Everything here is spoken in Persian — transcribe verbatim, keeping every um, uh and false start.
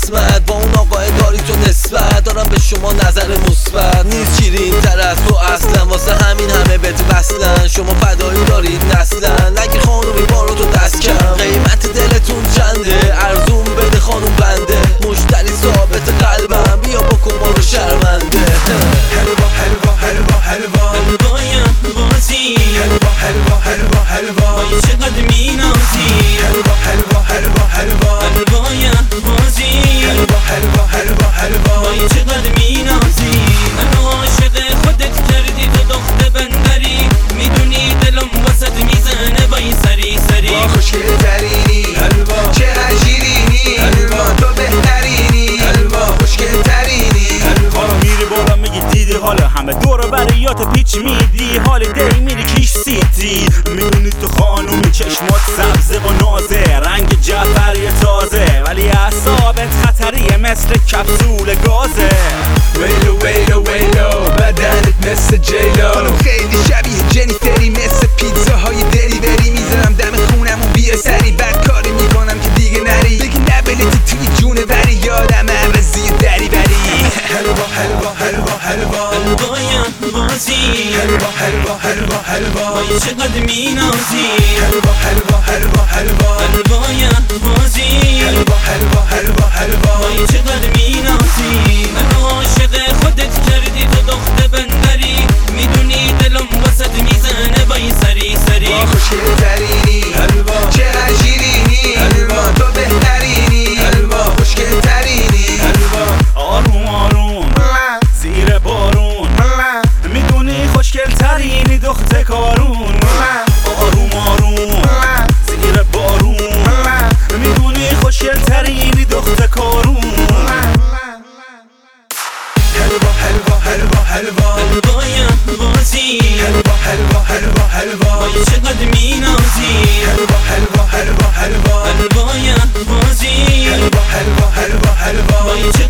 قسمت با اون آقای داری تو نسبت دارم به شما نظر مثبت نیست شیرین تر از تو اصلا واسه همین همه بهت وصلن شما فدایی دارید نسلن نگی خانومی بارو تو دست کم قیمت دلتون چنده ارزون بده خانوم بنده مشتری ثابت قلبم بیا بکن ما رو شرمنده حلوا حلوا حلوا حلوا حلوای بازی حلوا حلوا حلوا حلوا وای چقدر مینازی حلوا حلوا حلوا حلوا حلوای بازی حلوا حلوا حلوا حلوا وای چقدر مینازی منو عاشق خودت کردی تو دختر بندری میدونی دلم واسط میزنه وای سری سری با خوشگل ترینی حلوا چقدر شیرینی حلوا تو بهترینی حلوا خوشگل ترینی حالا میری بالا میگی دیدی حالا همه دور بریات پیچ میدی حال دی میری کیش سیتی میدونی تو خانومی چشمات سبزه و نازه رنگ جعفری تازه ولی اعصابت خطریه مثل کپسول گازه ویلو ویلو ویلو بدنت مثل جیلو خانم خیلی شبیه جنیفری مثل پیتزاهای دلیوری میذارم دم خونم و بیا سری بد کاری میکنم که دیگه نری بگی نبلتی توی جونه وری یادم عوضی دری بری حلوا حلوا حلوا حلوا حلوای بازی حلوا حلوا حلوا حلوا وای چقدر مینازی حلوا حلوا حلوا حلوا حلوای بازی حلوا حلوا حلوا حلوا وای چقدر مینازی منو عاشق خودت کردی تو دختر بندری میدونی دلم واسط میزنه وای سری سری با خوشگل ترینی حلوا چقدر شیرینی حلوا تو بهترینی حلوا خوشگل ترینی حلوا آروم آروم زیر بارون میدونی خوشگل ترینی دختر کارون آروم آروم زیر بارون میدونی خوشگل ترینی دختر کارون حلوا حلوا حلوا حلوا حلوای بازی حلوا حلوا حلوا حلوا وای چقدر مینازی حلوا حلوا حلوا حلوا حلوای بازی حلوا حلوا حلوا حلوا وای